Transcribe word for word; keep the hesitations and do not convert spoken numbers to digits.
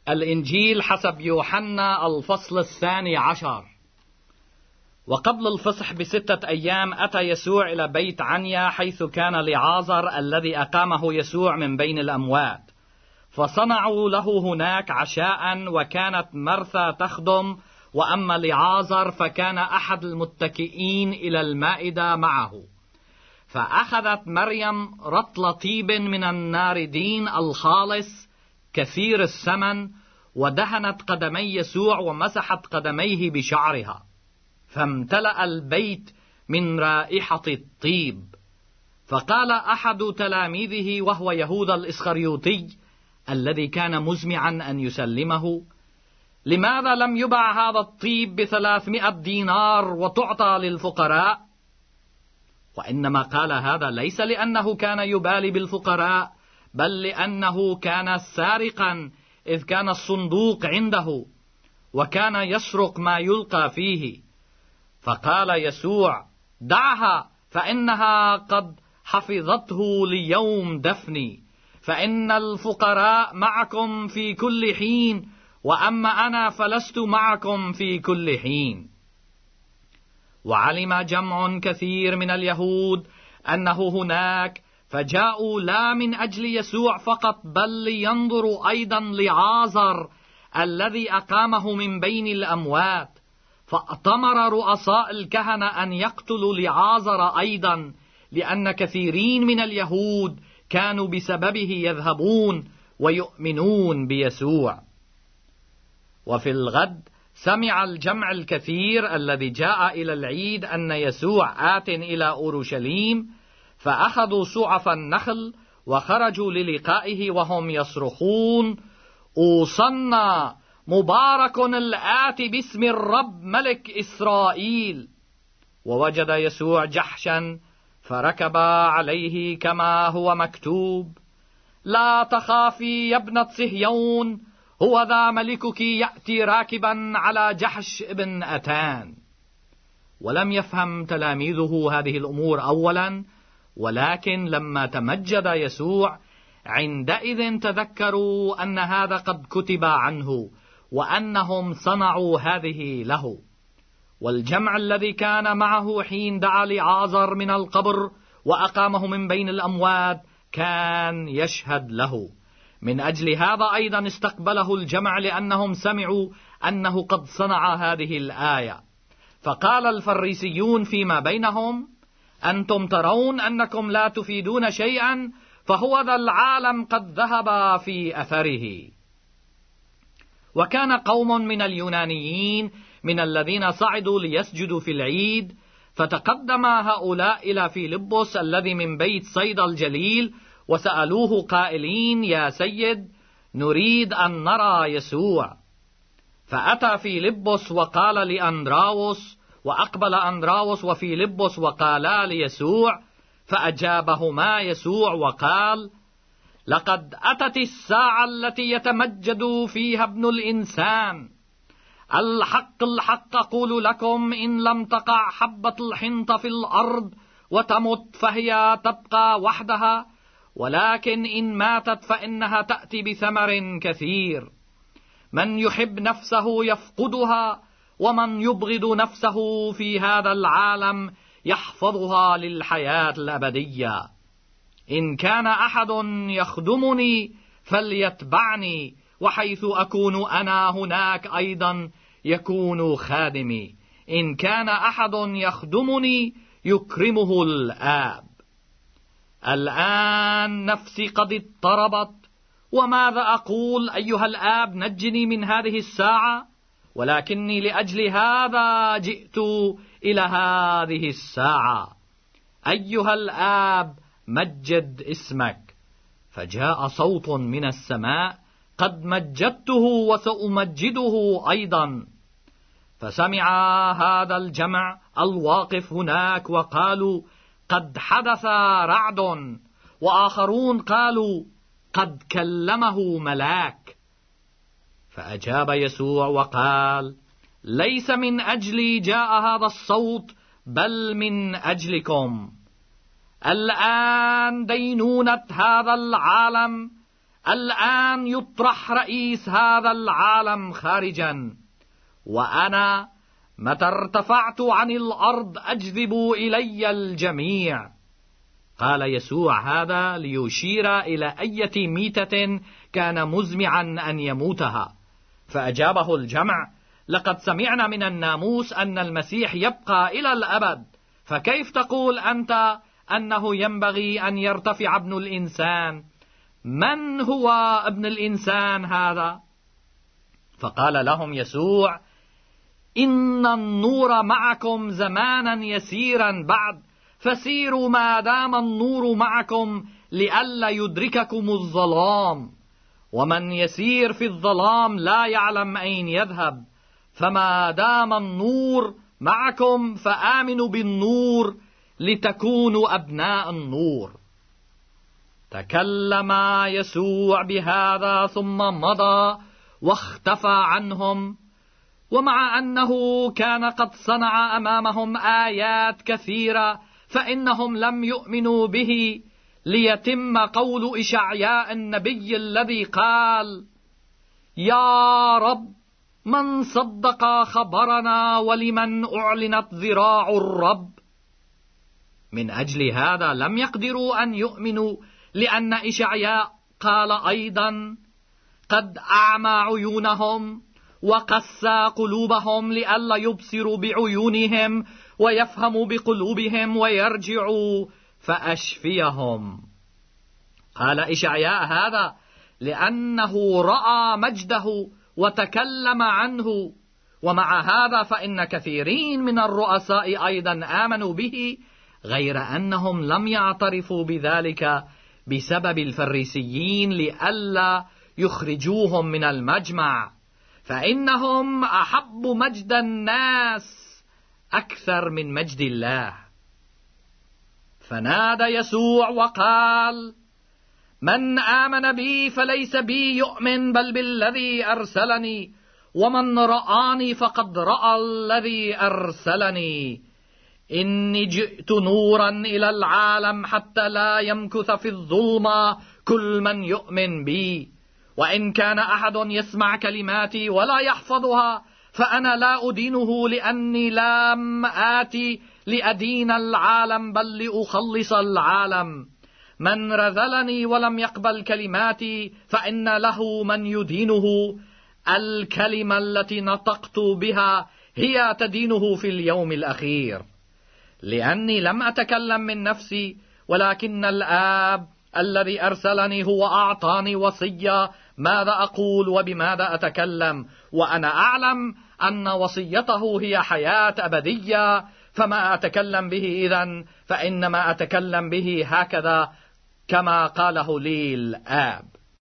الإنجيل حسب يوحنا الفصل الثاني عشر. وقبل الفصح بستة أيام أتى يسوع إلى بيت عنيا حيث كان لعازر الذي أقامه يسوع من بين الأموات، فصنعوا له هناك عشاء، وكانت مرثا تخدم، وأما لعازر فكان أحد المتكئين إلى المائدة معه. فأخذت مريم رطل طيب من الناردين الخالص كثير الثمن، ودهنت قدمي يسوع ومسحت قدميه بشعرها، فامتلأ البيت من رائحة الطيب. فقال أحد تلاميذه وهو يهوذا الإسخريوطي الذي كان مزمعا أن يسلمه: لماذا لم يباع هذا الطيب بثلاثمائة دينار وتعطى للفقراء؟ وإنما قال هذا ليس لأنه كان يبالي بالفقراء، بل لأنه كان سارقا، إذ كان الصندوق عنده وكان يسرق ما يلقى فيه. فقال يسوع: دعها، فإنها قد حفظته ليوم دفني، فإن الفقراء معكم في كل حين، وأما أنا فلست معكم في كل حين. وعلم جمع كثير من اليهود أنه هناك، فجاءوا لا من أجل يسوع فقط، بل لينظروا أيضا لعازر الذي أقامه من بين الأموات. فأتمر رؤساء الكهنة أن يقتلوا لعازر أيضا، لأن كثيرين من اليهود كانوا بسببه يذهبون ويؤمنون بيسوع. وفي الغد سمع الجمع الكثير الذي جاء إلى العيد أن يسوع آت إلى أورشليم، فأخذوا سعف النخل وخرجوا للقائه وهم يصرخون: أوصنا مبارك الآتي باسم الرب ملك إسرائيل. ووجد يسوع جحشا فركب عليه كما هو مكتوب: لا تخافي يا ابنة صهيون، هو ذا ملكك يأتي راكبا على جحش ابن أتان. ولم يفهم تلاميذه هذه الأمور أولا، ولكن لما تمجد يسوع عندئذ تذكروا أن هذا قد كتب عنه، وأنهم صنعوا هذه له. والجمع الذي كان معه حين دعا لعازر من القبر وأقامه من بين الأموات كان يشهد له. من أجل هذا أيضا استقبله الجمع، لأنهم سمعوا أنه قد صنع هذه الآية. فقال الفريسيون فيما بينهم: أنتم ترون أنكم لا تفيدون شيئا، فهو ذا العالم قد ذهب في أثره. وكان قوم من اليونانيين من الذين صعدوا ليسجدوا في العيد، فتقدم هؤلاء إلى فيلبس الذي من بيت صيدا الجليل، وسألوه قائلين: يا سيد، نريد أن نرى يسوع. فأتى فيلبس وقال لأندراوس، وأقبل أندراوس وفيلبس وقالا ليسوع، فأجابهما يسوع وقال: لقد أتت الساعة التي يتمجد فيها ابن الإنسان. الحق الحق أقول لكم، إن لم تقع حبة الحنطة في الأرض وتمت فهي تبقى وحدها، ولكن إن ماتت فإنها تأتي بثمر كثير. من يحب نفسه يفقدها، ومن يبغض نفسه في هذا العالم يحفظها للحياة الأبدية. إن كان أحد يخدمني فليتبعني، وحيث أكون أنا هناك أيضا يكون خادمي. إن كان أحد يخدمني يكرمه الآب. الآن نفسي قد اضطربت، وماذا أقول؟ أيها الآب نجني من هذه الساعة، ولكني لأجل هذا جئت إلى هذه الساعة. أيها الآب مجد اسمك. فجاء صوت من السماء: قد مجدته وسأمجده أيضا. فسمع هذا الجمع الواقف هناك وقالوا: قد حدث رعد. وآخرون قالوا: قد كلمه ملاك. فأجاب يسوع وقال: ليس من أجلي جاء هذا الصوت، بل من أجلكم. الآن دينونة هذا العالم الآن يطرح رئيس هذا العالم خارجا، وأنا متى ارتفعت عن الأرض أجذب إلي الجميع. قال يسوع هذا ليشير إلى أية ميتة كان مزمعا أن يموتها. فأجابه الجمع: لقد سمعنا من الناموس أن المسيح يبقى إلى الأبد، فكيف تقول أنت أنه ينبغي أن يرتفع ابن الإنسان؟ من هو ابن الإنسان هذا؟ فقال لهم يسوع: إن النور معكم زمانا يسيرا بعد، فسيروا ما دام النور معكم لئلا يدرككم الظلام. ومن يسير في الظلام لا يعلم أين يذهب، فما دام النور معكم فآمنوا بالنور لتكونوا أبناء النور. تكلم يسوع بهذا ثم مضى واختفى عنهم، ومع أنه كان قد صنع أمامهم آيات كثيرة فإنهم لم يؤمنوا به، ليتم قول إشعياء النبي الذي قال: يا رب من صدق خبرنا ولمن أعلنت ذراع الرب. من أجل هذا لم يقدروا أن يؤمنوا، لأن إشعياء قال أيضا: قد أعمى عيونهم وقسى قلوبهم لئلا يبصروا بعيونهم ويفهموا بقلوبهم ويرجعوا فأشفيهم. قال إشعياء هذا لأنه رأى مجده وتكلم عنه، ومع هذا فإن كثيرين من الرؤساء أيضا آمنوا به، غير أنهم لم يعترفوا بذلك بسبب الفريسيين لئلا يخرجوهم من المجمع، فإنهم أحبوا مجد الناس أكثر من مجد الله. فنادى يسوع وقال: من آمن بي فليس بي يؤمن بل بالذي أرسلني، ومن رآني فقد رأى الذي أرسلني. إني جئت نورا إلى العالم حتى لا يمكث في الظلمة كل من يؤمن بي. وإن كان أحد يسمع كلماتي ولا يحفظها فأنا لا أدينه، لأني لم آتي لأدين العالم بل لأخلص العالم. من رذلني ولم يقبل كلماتي فإن له من يدينه. الكلمة التي نطقت بها هي تدينه في اليوم الأخير، لأني لم أتكلم من نفسي، ولكن الآب الذي أرسلني هو أعطاني وصية ماذا أقول وبماذا أتكلم، وأنا أعلم أن وصيته هي حياة أبدية. فما أتكلم به إذن فإنما أتكلم به هكذا كما قاله لي الآب.